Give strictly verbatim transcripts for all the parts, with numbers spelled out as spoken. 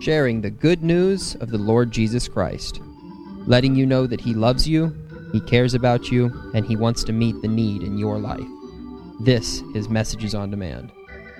sharing the good news of the Lord Jesus Christ, letting you know that He loves you, He cares about you, and He wants to meet the need in your life. This is Messages on Demand.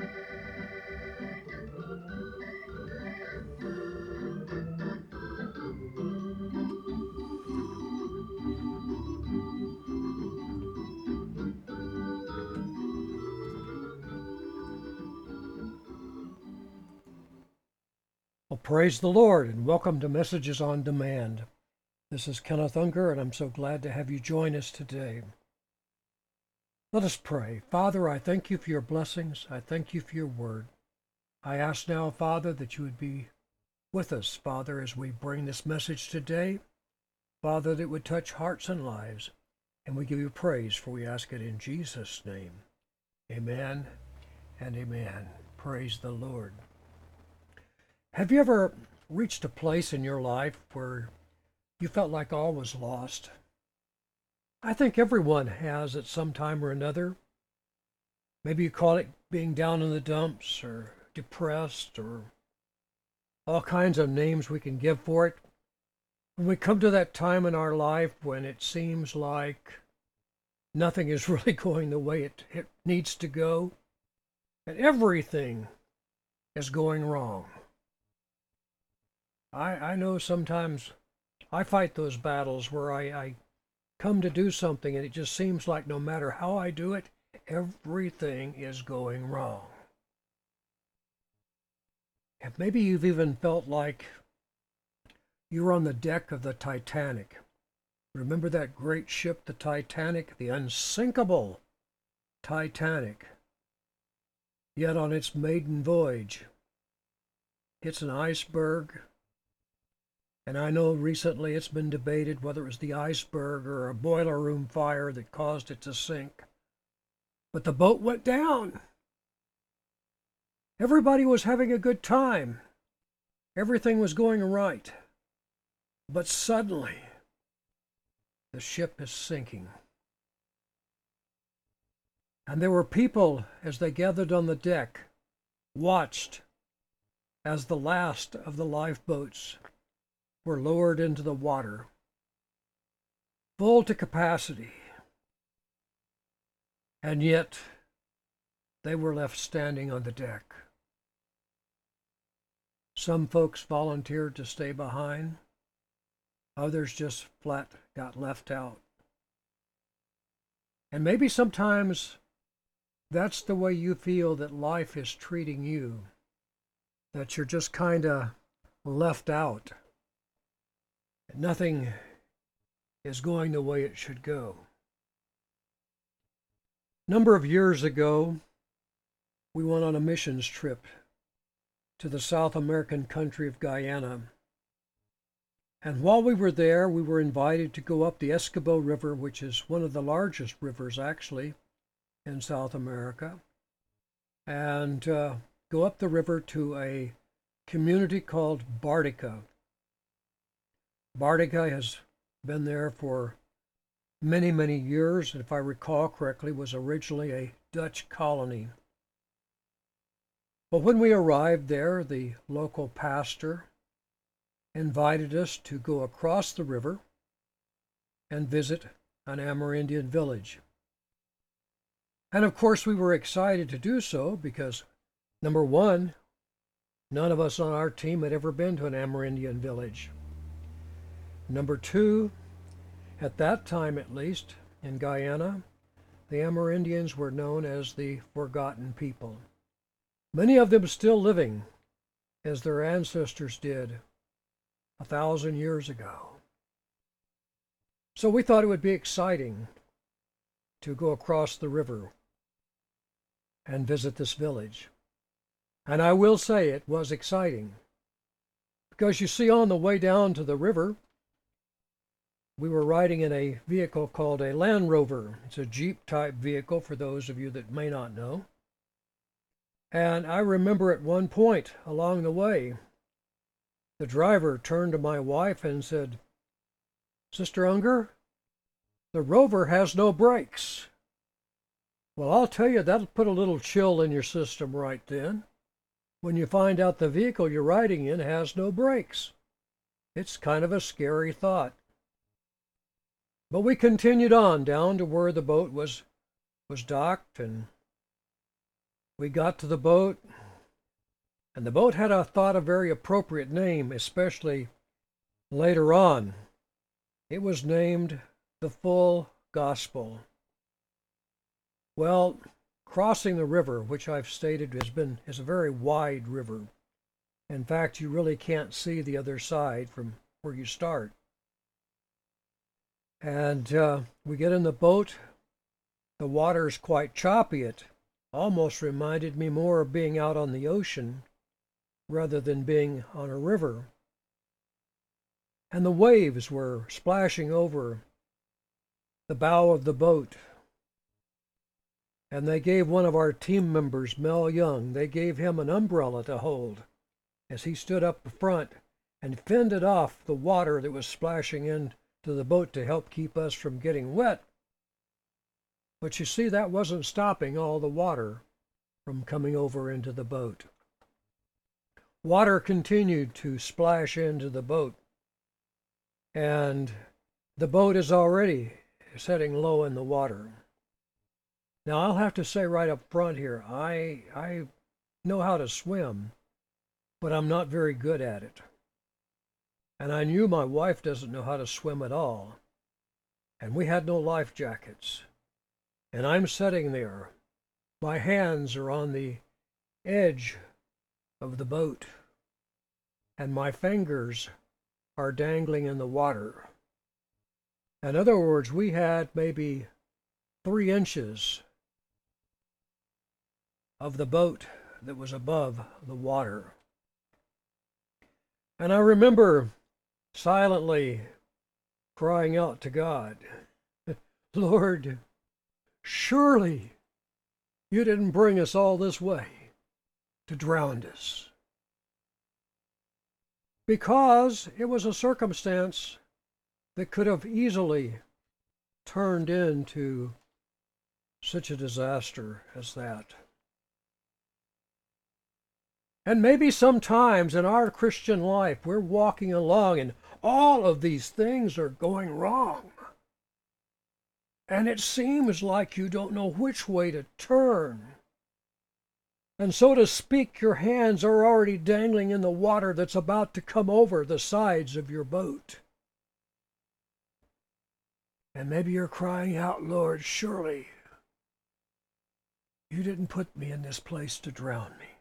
Well, praise the Lord, and welcome to Messages on Demand. This is Kenneth Unger, and I'm so glad to have you join us today. Let us pray. Father, I thank you for your blessings. I thank you for your word. I ask now, Father, that you would be with us, Father, as we bring this message today. Father, that it would touch hearts and lives. And we give you praise, for we ask it in Jesus' name. Amen and amen. Praise the Lord. Have you ever reached a place in your life where you felt like all was lost? I think everyone has at some time or another. Maybe you call it being down in the dumps or depressed or all kinds of names we can give for it. When we come to that time in our life when it seems like nothing is really going the way it, it needs to go, and everything is going wrong. I, I know sometimes I fight those battles where I, I come to do something and it just seems like no matter how I do it, everything is going wrong. And maybe you've even felt like you're on the deck of the Titanic. Remember that great ship, the Titanic, the unsinkable Titanic? Yet on its maiden voyage, hits an iceberg. And I know recently it's been debated whether it was the iceberg or a boiler room fire that caused it to sink. But the boat went down. Everybody was having a good time. Everything was going right. But suddenly, the ship is sinking. And there were people, as they gathered on the deck, watched as the last of the lifeboats were lowered into the water, full to capacity, and yet they were left standing on the deck. Some folks volunteered to stay behind, others just flat got left out. And maybe sometimes that's the way you feel that life is treating you, that you're just kind of left out. Nothing is going the way it should go. A number of years ago, we went on a missions trip to the South American country of Guyana. And while we were there, we were invited to go up the Escambia River, which is one of the largest rivers, actually, in South America, and uh, go up the river to a community called Bartica. Bartica has been there for many, many years, and if I recall correctly, was originally a Dutch colony. But when we arrived there, the local pastor invited us to go across the river and visit an Amerindian village. And of course, we were excited to do so because, number one, none of us on our team had ever been to an Amerindian village. Number two, at that time at least, in Guyana, the Amerindians were known as the Forgotten People. Many of them still living as their ancestors did a thousand years ago. So we thought it would be exciting to go across the river and visit this village. And I will say it was exciting, because you see, on the way down to the river, we were riding in a vehicle called a Land Rover. It's a Jeep type vehicle for those of you that may not know. And I remember at one point along the way, the driver turned to my wife and said, "Sister Unger, the Rover has no brakes." Well, I'll tell you, that'll put a little chill in your system right then. when you find out the vehicle you're riding in has no brakes. It's kind of a scary thought. But we continued on down to where the boat was was docked, and we got to the boat, and the boat had, I thought, a very appropriate name, especially later on. It was named the Full Gospel. Well, crossing the river, which I've stated has been is a very wide river. In fact, you really can't see the other side from where you start. And uh, we get in the boat. The water is quite choppy. It almost reminded me more of being out on the ocean rather than being on a river. And the waves were splashing over the bow of the boat. And they gave one of our team members, Mel Young, they gave him an umbrella to hold as he stood up front and fended off the water that was splashing into the boat to help keep us from getting wet. But you see, that wasn't stopping all the water from coming over into the boat. Water continued to splash into the boat, and the boat is already setting low in the water. Now, I'll have to say right up front here, I, I know how to swim, but I'm not very good at it. And I knew my wife doesn't know how to swim at all. And we had no life jackets. And I'm sitting there. My hands are on the edge of the boat, and my fingers are dangling in the water. In other words, we had maybe three inches of the boat that was above the water. And I remember silently crying out to God, Lord, surely you didn't bring us all this way to drown us. Because it was a circumstance that could have easily turned into such a disaster as that. And maybe sometimes in our Christian life, we're walking along and all of these things are going wrong. And it seems like you don't know which way to turn. And so to speak, your hands are already dangling in the water that's about to come over the sides of your boat. And maybe you're crying out, Lord, surely you didn't put me in this place to drown me.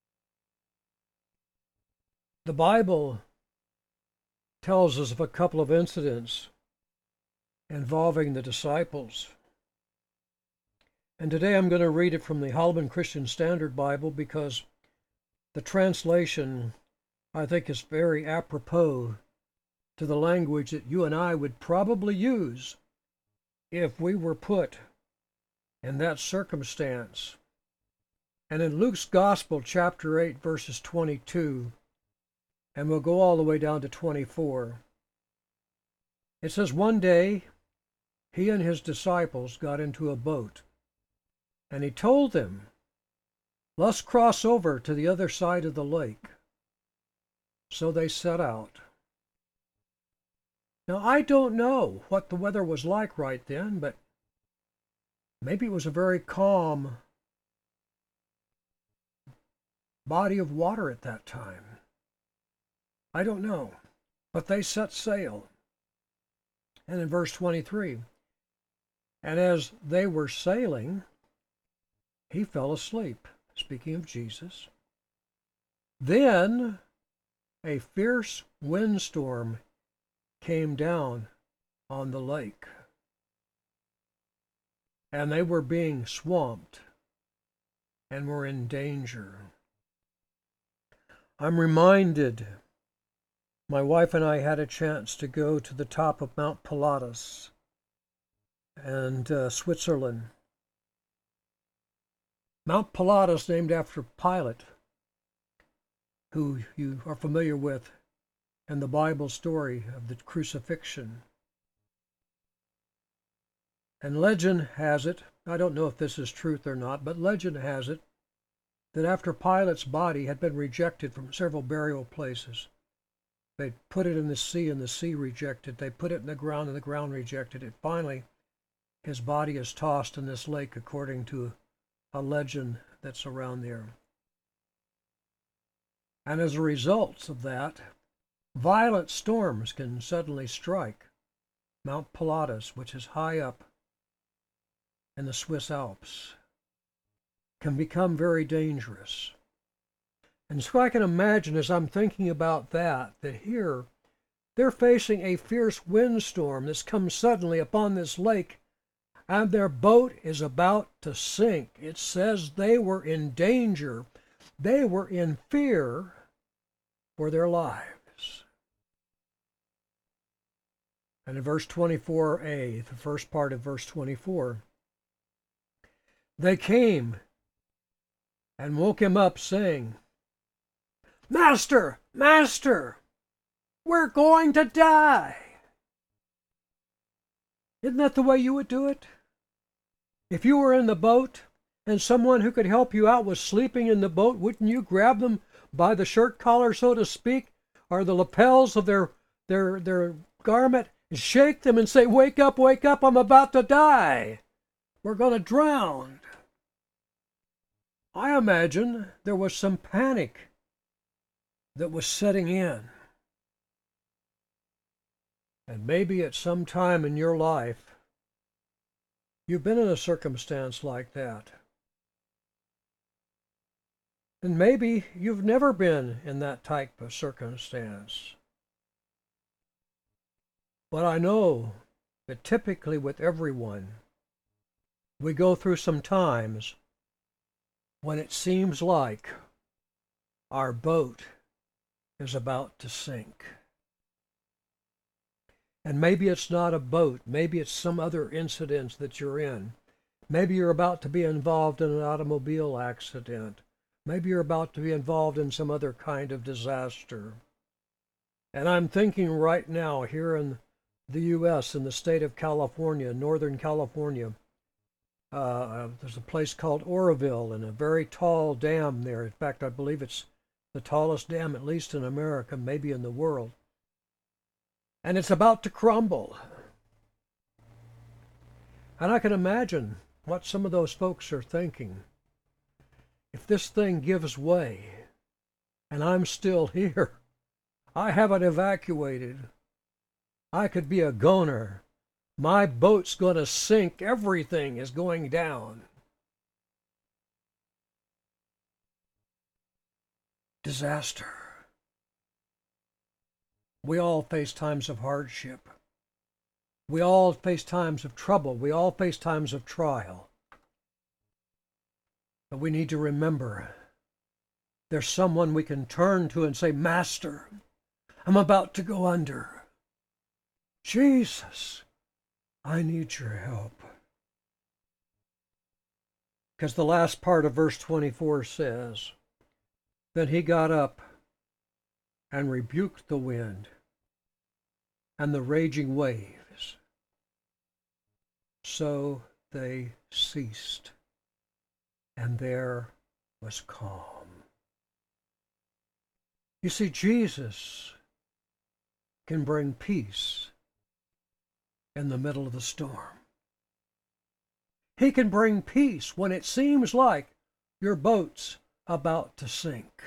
The Bible tells us of a couple of incidents involving the disciples. And today I'm going to read it from the Holman Christian Standard Bible because the translation, I think, is very apropos to the language that you and I would probably use if we were put in that circumstance. And in Luke's Gospel, chapter eight, verses twenty-two, and we'll go all the way down to twenty-four. It says, one day he and his disciples got into a boat, and he told them, let's cross over to the other side of the lake. So they set out. Now, I don't know what the weather was like right then, but maybe it was a very calm body of water at that time. I don't know, but they set sail. And in verse twenty-three, and as they were sailing, he fell asleep, speaking of Jesus. Then a fierce windstorm came down on the lake, and they were being swamped and were in danger. I'm reminded, my wife and I had a chance to go to the top of Mount Pilatus and uh, Switzerland. Mount Pilatus, named after Pilate, who you are familiar with in the Bible story of the crucifixion. And legend has it, I don't know if this is truth or not, but legend has it that after Pilate's body had been rejected from several burial places, they put it in the sea and the sea rejected. They put it in the ground and the ground rejected it. Finally, his body is tossed in this lake according to a legend that's around there. And as a result of that, violent storms can suddenly strike Mount Pilatus, which is high up in the Swiss Alps, can become very dangerous. And so I can imagine, as I'm thinking about that, that here they're facing a fierce windstorm that's come suddenly upon this lake, and their boat is about to sink. It says they were in danger. They were in fear for their lives. And in verse twenty-four a, the first part of verse twenty-four, they came and woke him up, saying, "Master, Master, we're going to die." Isn't that the way you would do it? If you were in the boat and someone who could help you out was sleeping in the boat, wouldn't you grab them by the shirt collar, so to speak, or the lapels of their their their garment, and shake them and say, "Wake up, wake up, I'm about to die. We're going to drown." I imagine there was some panic that was setting in. And maybe at some time in your life, you've been in a circumstance like that. And maybe you've never been in that type of circumstance. But I know that typically with everyone, we go through some times when it seems like our boat is about to sink. And maybe it's not a boat. Maybe it's some other incident that you're in. Maybe you're about to be involved in an automobile accident. Maybe you're about to be involved in some other kind of disaster. And I'm thinking right now here in the U S, in the state of California, Northern California, uh, there's a place called Oroville and a very tall dam there. In fact, I believe it's the tallest dam, at least in America, maybe in the world. And it's about to crumble. And I can imagine what some of those folks are thinking. If this thing gives way, and I'm still here, I haven't evacuated, I could be a goner. My boat's going to sink. Everything is going down. Disaster. We all face times of hardship. We all face times of trouble. We all face times of trial. But we need to remember there's someone we can turn to and say, "Master, I'm about to go under. Jesus, I need your help." Because the last part of verse twenty-four says, "Then he got up and rebuked the wind and the raging waves. So they ceased, and there was calm." You see, Jesus can bring peace in the middle of the storm. He can bring peace when it seems like your boat's about to sink.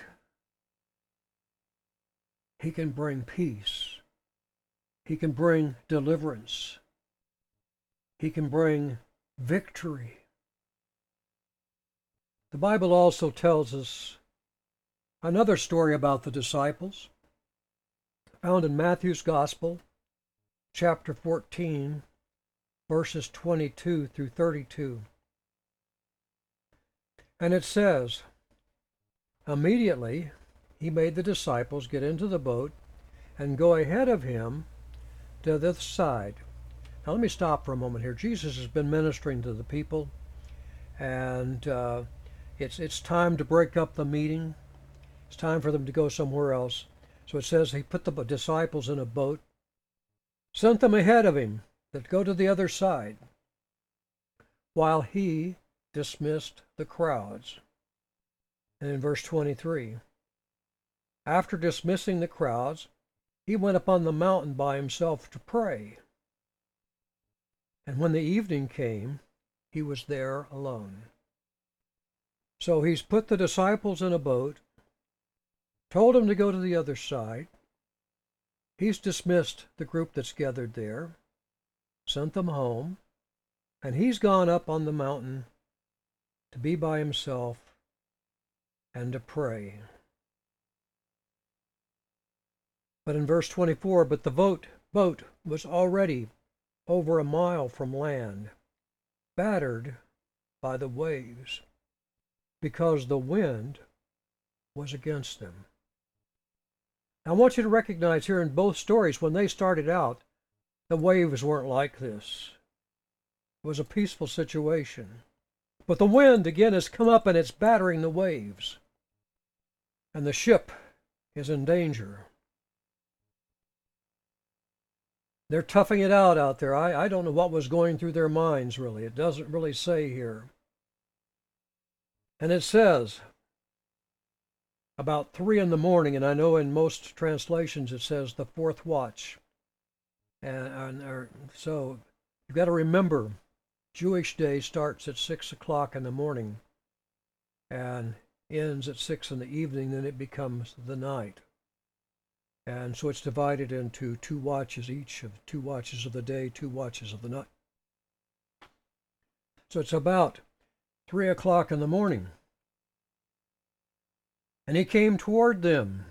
He can bring peace. He can bring deliverance. He can bring victory. The Bible also tells us another story about the disciples, found in Matthew's Gospel, chapter fourteen, verses twenty-two through thirty-two. And it says, "Immediately he made the disciples get into the boat and go ahead of him to the side." Now let me stop for a moment here. Jesus has been ministering to the people, and uh, it's it's time to break up the meeting. It's time for them to go somewhere else. So it says he put the disciples in a boat, sent them ahead of him that go to the other side, while he dismissed the crowds. And in verse twenty-three, after dismissing the crowds, he went up on the mountain by himself to pray. And when the evening came, he was there alone. So he's put the disciples in a boat, told them to go to the other side. He's dismissed the group that's gathered there, sent them home, and he's gone up on the mountain to be by himself and to pray. But in verse twenty-four, but the boat, boat was already over a mile from land, battered by the waves, because the wind was against them. I want you to recognize here in both stories, when they started out, the waves weren't like this. It was a peaceful situation. But the wind again has come up and it's battering the waves. And the ship is in danger. They're toughing it out out there. I, I don't know what was going through their minds, really. It doesn't really say here. And it says about three in the morning, and I know in most translations it says the fourth watch. And, and or, so you've got to remember, Jewish day starts at six o'clock in the morning and ends at six in the evening, then it becomes the night. And so it's divided into two watches each, of two watches of the day, two watches of the night. So it's about three o'clock in the morning. And he came toward them,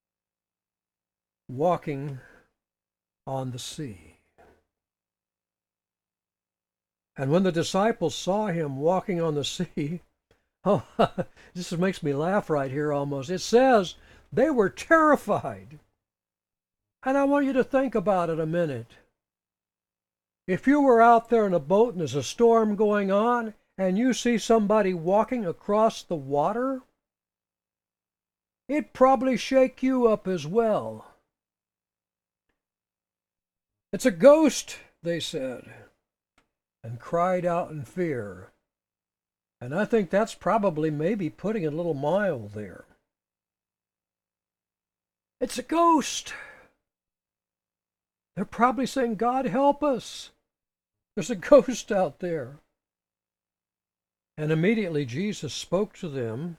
walking on the sea. And when the disciples saw him walking on the sea, oh, this makes me laugh right here almost. It says they were terrified. And I want you to think about it a minute. If you were out there in a boat and there's a storm going on and you see somebody walking across the water, it'd probably shake you up as well. It's a ghost, they said, and cried out in fear. And I think that's probably maybe putting it a little mild there. It's a ghost. They're probably saying, God help us. There's a ghost out there. And immediately Jesus spoke to them.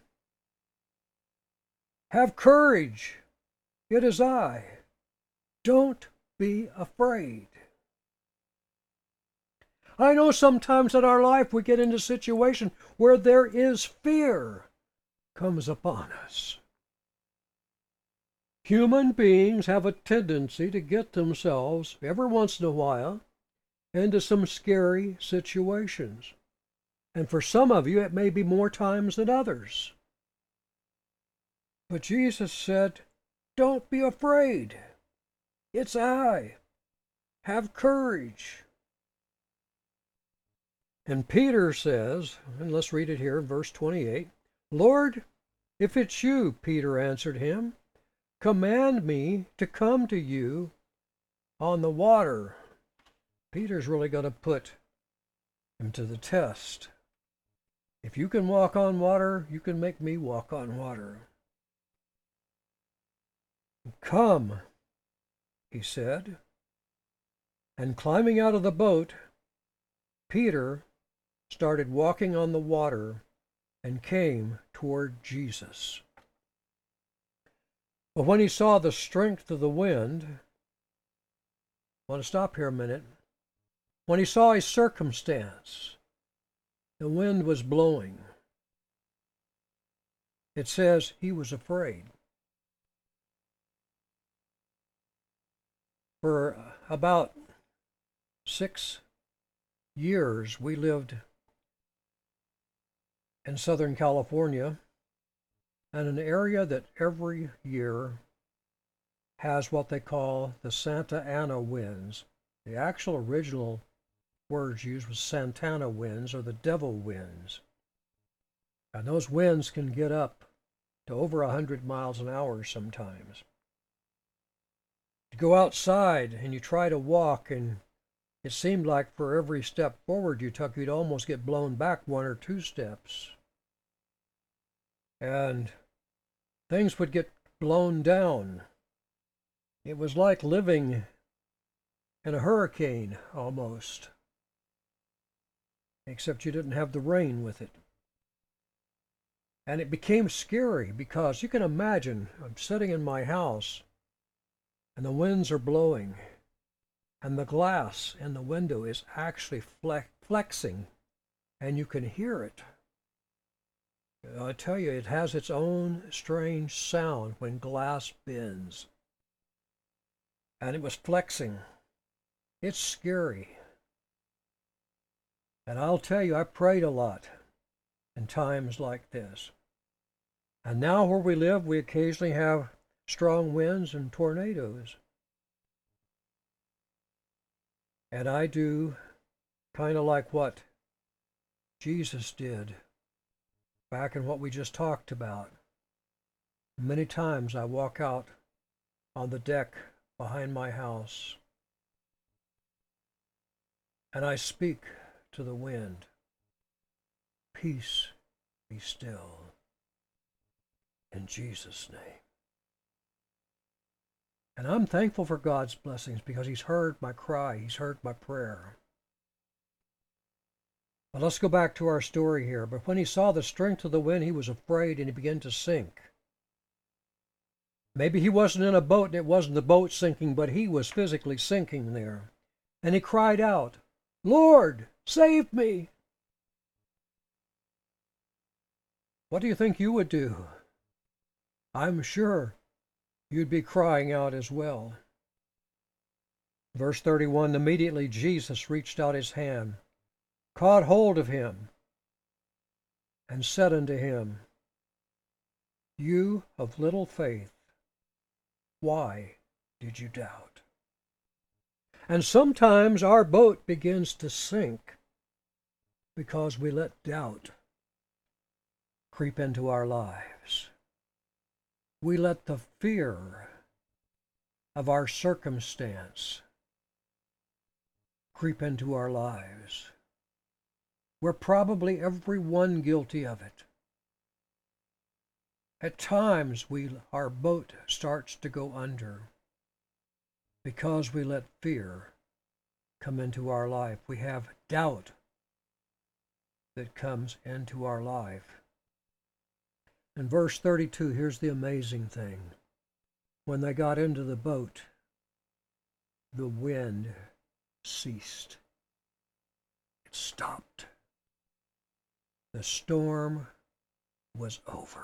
Have courage. It is I. Don't be afraid. I know sometimes in our life we get into a situation where there is fear comes upon us. Human beings have a tendency to get themselves, every once in a while, into some scary situations. And for some of you, it may be more times than others. But Jesus said, don't be afraid. It's I. Have courage. And Peter says, and let's read it here in verse twenty-eight, Lord, if it's you, Peter answered him, command me to come to you on the water. Peter's really going to put him to the test. If you can walk on water, you can make me walk on water. Come, he said. And climbing out of the boat, Peter started walking on the water and came toward Jesus. But when he saw the strength of the wind, I want to stop here a minute. When he saw his circumstance, the wind was blowing. It says he was afraid. For about six years, we lived in Southern California, and an area that every year has what they call the Santa Ana winds. The actual original words used was Santana winds, or the devil winds. And those winds can get up to over a hundred miles an hour sometimes. You go outside and you try to walk, and it seemed like for every step forward you took, you'd almost get blown back one or two steps. and things would get blown down. It was like living in a hurricane almost, except you didn't have the rain with it. And it became scary because you can imagine I'm sitting in my house and the winds are blowing and the glass in the window is actually flexing and you can hear it. I tell you, it has its own strange sound when glass bends. And it was flexing. It's scary. And I'll tell you, I prayed a lot in times like this. And now where we live, we occasionally have strong winds and tornadoes. And I do kind of like what Jesus did back in what we just talked about. Many times I walk out on the deck behind my house and I speak to the wind, peace, be still, in Jesus' name. And I'm thankful for God's blessings because He's heard my cry, He's heard my prayer. But let's go back to our story here. But when he saw the strength of the wind, he was afraid and he began to sink. Maybe he wasn't in a boat and it wasn't the boat sinking, but he was physically sinking there. And he cried out, "Lord, save me!" What do you think you would do? I'm sure you'd be crying out as well. Verse thirty-one, immediately Jesus reached out his hand, caught hold of him, and said unto him, "You of little faith, why did you doubt?" And sometimes our boat begins to sink because we let doubt creep into our lives. We let the fear of our circumstance creep into our lives. We're probably every one guilty of it. At times we our boat starts to go under because we let fear come into our life. We have doubt that comes into our life. In verse thirty-two, here's the amazing thing. When they got into the boat, the wind ceased. It stopped. The storm was over.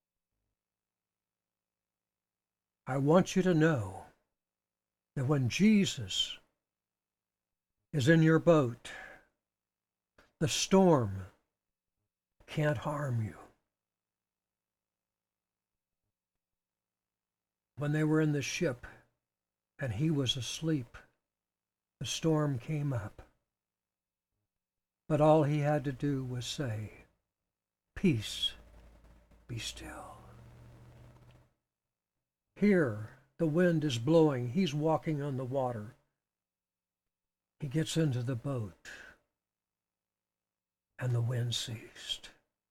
I want you to know that when Jesus is in your boat, the storm can't harm you. When they were in the ship and he was asleep, the storm came up. But all he had to do was say, "Peace, be still." Here, the wind is blowing. He's walking on the water. He gets into the boat, and the wind ceased.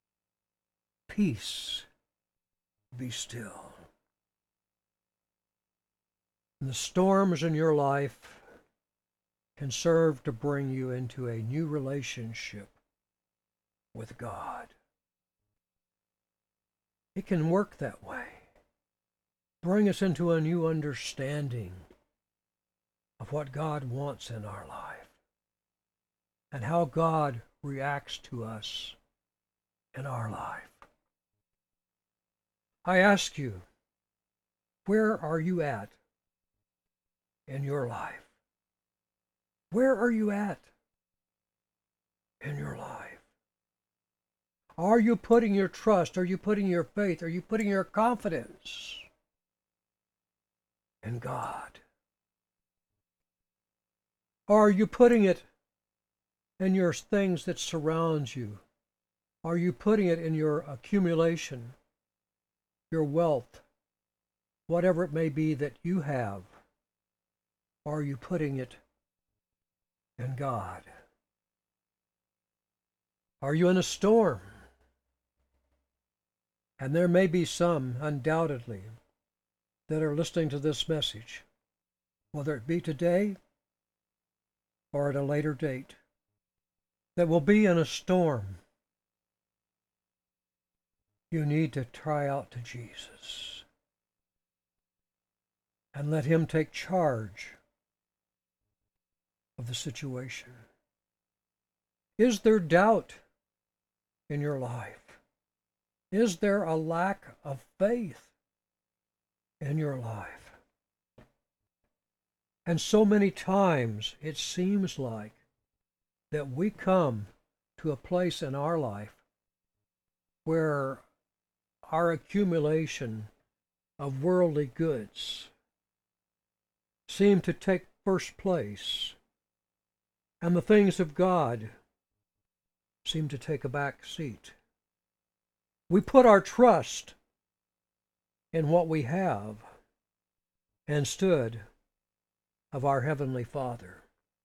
Peace, be still. And the storms in your life can serve to bring you into a new relationship with God. It can work that way. Bring us into a new understanding of what God wants in our life and how God reacts to us in our life. I ask you, where are you at in your life? Where are you at in your life? Are you putting your trust? Are you putting your faith? Are you putting your confidence in God? Or are you putting it in your things that surround you? Are you putting it in your accumulation, your wealth, whatever it may be that you have? Or are you putting it in God? Are you in a storm? And there may be some, undoubtedly, that are listening to this message, whether it be today or at a later date, that will be in a storm. You need to cry out to Jesus and let Him take charge of the situation. Is there doubt in your life? Is there a lack of faith in your life? And so many times it seems like that we come to a place in our life where our accumulation of worldly goods seem to take first place, and the things of God seem to take a back seat. We put our trust in what we have instead of our Heavenly Father.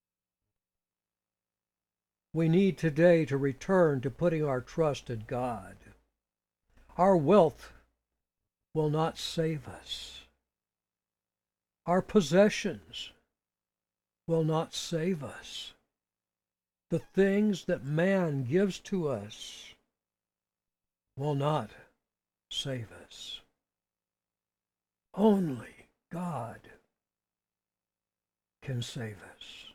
We need today to return to putting our trust in God. Our wealth will not save us. Our possessions will not save us. The things that man gives to us will not save us. Only God can save us.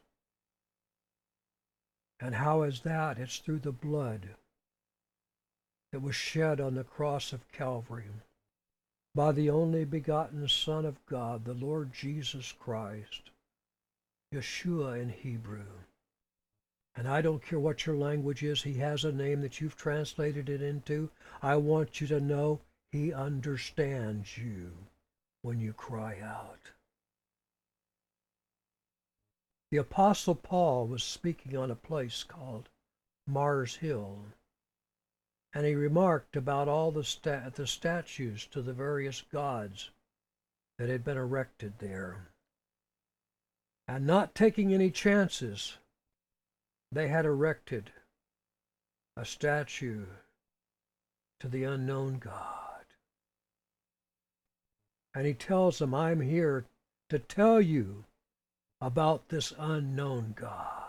And how is that? It's through the blood that was shed on the cross of Calvary by the only begotten Son of God, the Lord Jesus Christ, Yeshua in Hebrew. And I don't care what your language is, He has a name that you've translated it into. I want you to know He understands you when you cry out. The Apostle Paul was speaking on a place called Mars Hill, and he remarked about all the, sta- the statues to the various gods that had been erected there. And not taking any chances, they had erected a statue to the unknown God. And he tells them, I'm here to tell you about this unknown God.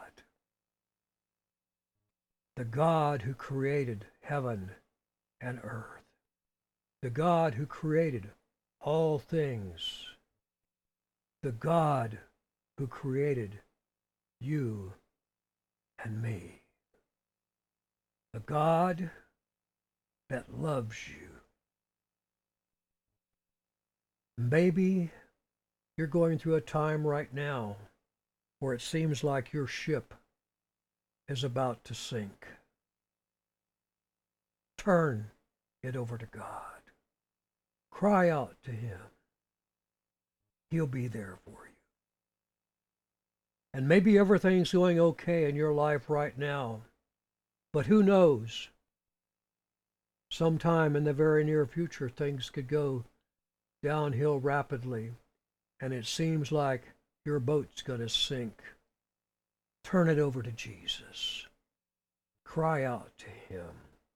The God who created heaven and earth. The God who created all things. The God who created you and me. The God that loves you. Maybe you're going through a time right now where it seems like your ship is about to sink. Turn it over to God. Cry out to Him. He'll be there for you. And maybe everything's going okay in your life right now, but who knows? Sometime in the very near future, things could go downhill rapidly, and it seems like your boat's going to sink. Turn it over to Jesus. Cry out to Him.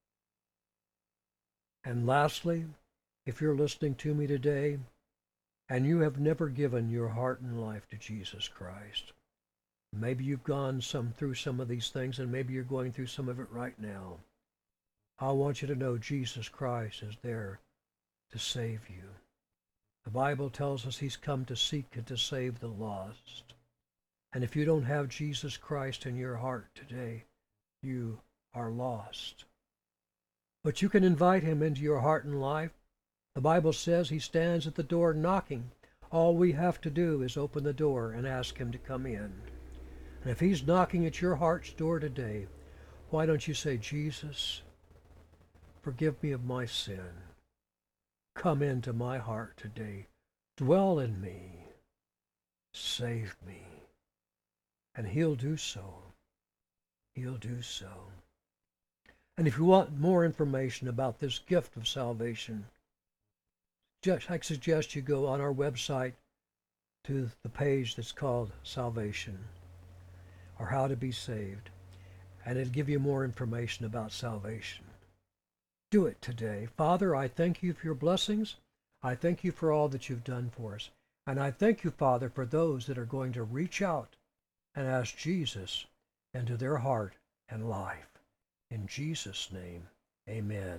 And lastly, if you're listening to me today and you have never given your heart and life to Jesus Christ, maybe you've gone some through some of these things, and maybe you're going through some of it right now, I want you to know Jesus Christ is there to save you. The Bible tells us He's come to seek and to save the lost. And if you don't have Jesus Christ in your heart today, you are lost. But you can invite Him into your heart and life. The Bible says He stands at the door knocking. All we have to do is open the door and ask Him to come in. And if He's knocking at your heart's door today, why don't you say, Jesus, forgive me of my sin. Come into my heart today. Dwell in me. Save me. And He'll do so. He'll do so. And if you want more information about this gift of salvation, just, I suggest you go on our website to the page that's called Salvation, or How to Be Saved, and it'll give you more information about salvation. do it today. Father, I thank you for your blessings. I thank you for all that you've done for us. And I thank you, Father, for those that are going to reach out and ask Jesus into their heart and life. In Jesus' name, amen.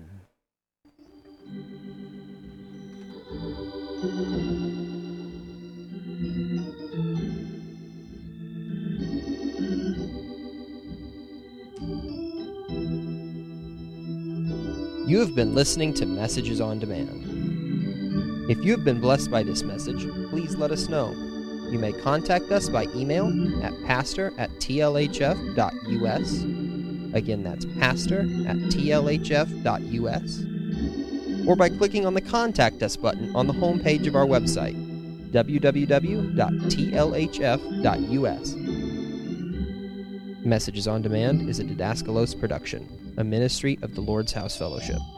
You have been listening to Messages on Demand. If you have been blessed by this message, please let us know. You may contact us by email at pastor at t l h f dot u s. Again, that's pastor at t l h f dot u s. Or by clicking on the Contact Us button on the homepage of our website, w w w dot t l h f dot u s. Messages on Demand is a Didaskalos production, a ministry of the Lord's House Fellowship.